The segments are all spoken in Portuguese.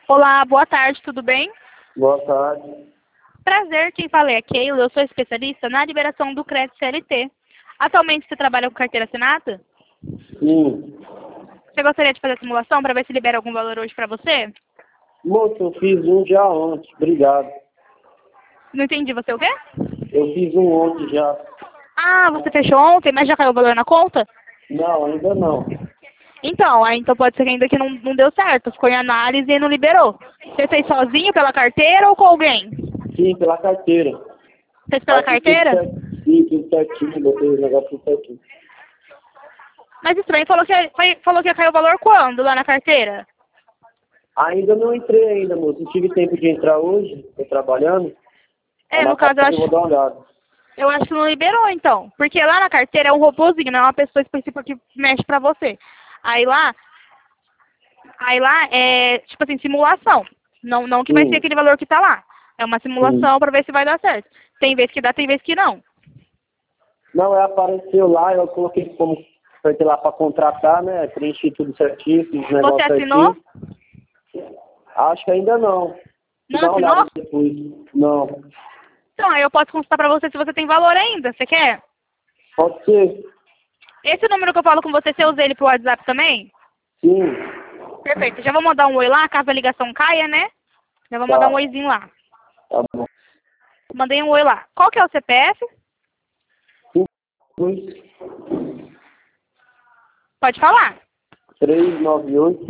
Olá, boa tarde, tudo bem? Boa tarde. Prazer, quem fala é a Keila, eu sou especialista na liberação do crédito CLT. Atualmente você trabalha com carteira assinada? Sim. Você gostaria de fazer a simulação para ver se libera algum valor hoje para você? Moço, eu fiz um já ontem. Obrigado. Não entendi, você o quê? Eu fiz um ontem já. Ah, você fechou ontem, mas já caiu o valor na conta? Não, ainda não. Então pode ser que ainda que não deu certo, ficou em análise e não liberou. Você fez sozinho pela carteira ou com alguém? Sim, pela carteira. Fez pela carteira? Sim, tudo certinho. Botei o negócio tudo certinho. Mas estranho, falou que ia cair o valor quando lá na carteira? Ainda não entrei ainda, moço. Não tive tempo de entrar hoje. Estou trabalhando. No caso, Eu vou dar uma olhada. eu acho que não liberou, então. Porque lá na carteira é um robozinho, não é uma pessoa específica que mexe pra você. Aí lá é, tipo assim, simulação. Não que vai ser Sim. aquele valor que tá lá. É uma Sim. simulação pra ver se vai dar certo. Tem vez que dá, tem vez que não. Não, apareceu lá. Eu coloquei como... Foi lá para contratar, né? Preenchi tudo certinho. Fiz o Você negócio assinou? certinho. Acho que ainda não. Não Dá uma olhada assinou? depois. Não. Então, aí eu posso consultar pra você se você tem valor ainda. Você quer? Pode ser? Esse número que eu falo com você, você usa ele pro WhatsApp também? Sim. Perfeito. Já vou mandar um oi lá, caso a ligação caia, né? Já vou mandar um Tá. oizinho lá. Tá bom. Mandei um oi lá. Qual que é o CPF? 52 Pode falar. 398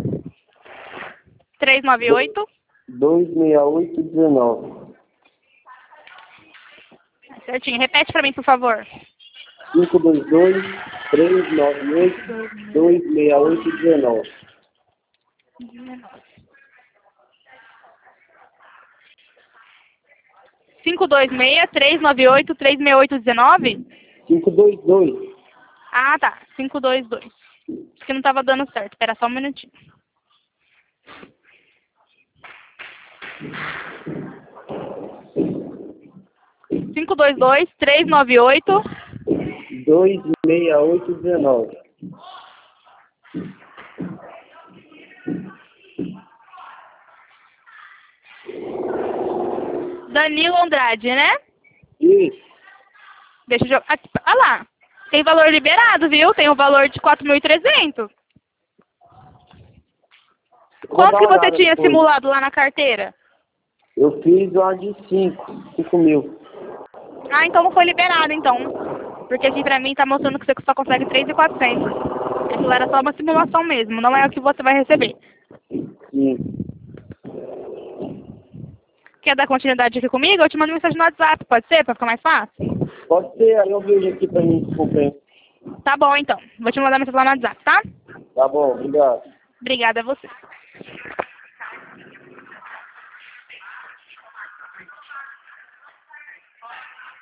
398. 268 19. Certinho. Repete pra mim, por favor. 522 398 268 19. 526-398-368-19? 522. Ah, tá. 522. Acho que não tava dando certo. Espera só um minutinho. 522-398. 268 19. Danilo Andrade, né? Isso. Deixa eu jogar. Aqui, ah lá. Tem valor liberado, viu? Tem o valor de 4.300. Quanto que você tinha simulado lá na carteira? Eu fiz uma de 5 mil. Ah, então não foi liberado, então. Porque aqui pra mim tá mostrando que você só consegue 3.400. Aquilo era só uma simulação mesmo, não é o que você vai receber. Sim. Quer dar continuidade aqui comigo? Eu te mando mensagem no WhatsApp, pode ser? Pra ficar mais fácil? Pode ser, aí eu vejo aqui pra mim se compensa. Tá bom, então. Vou te mandar mensagem lá no WhatsApp, tá? Tá bom, obrigado. Obrigada a você.